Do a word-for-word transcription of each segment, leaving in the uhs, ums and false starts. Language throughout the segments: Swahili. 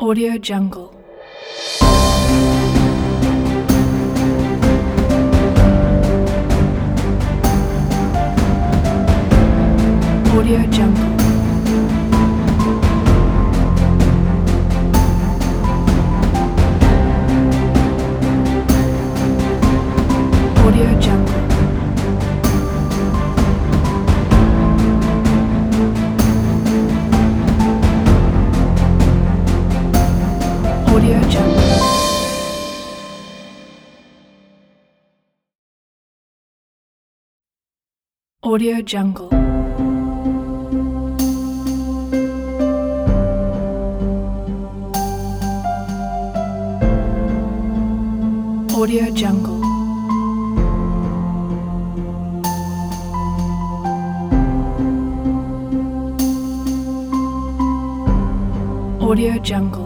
Audio Jungle. Audio Jungle. Audio Jungle. Audio Jungle. Audio Jungle. Audio Jungle. Audio Jungle.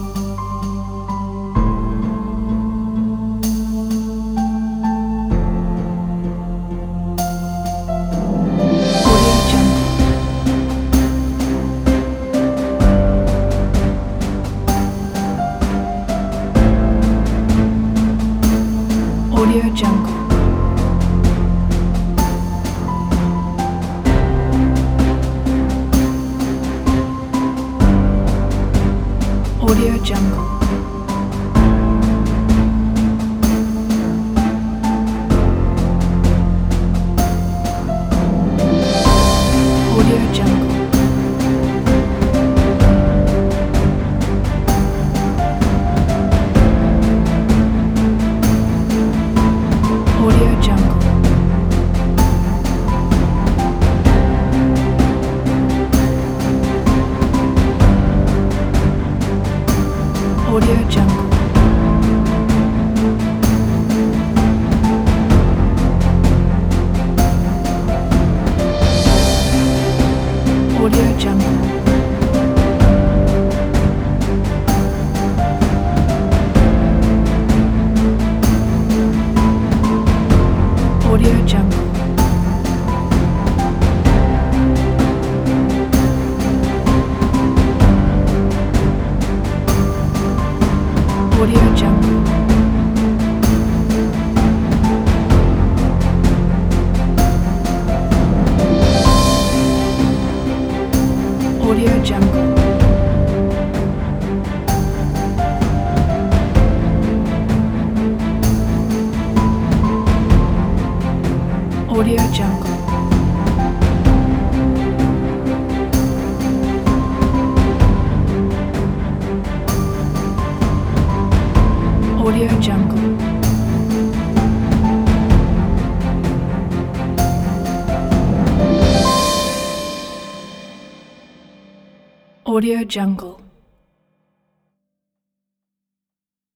Audio Jungle. Audio Jungle. Audio Jungle. Audio Jungle. Audio Jungle. Audio Jungle. Audio Jungle. Audio Jungle. Audio Jungle. Audio Jungle. Audio Jungle. Audio Jungle.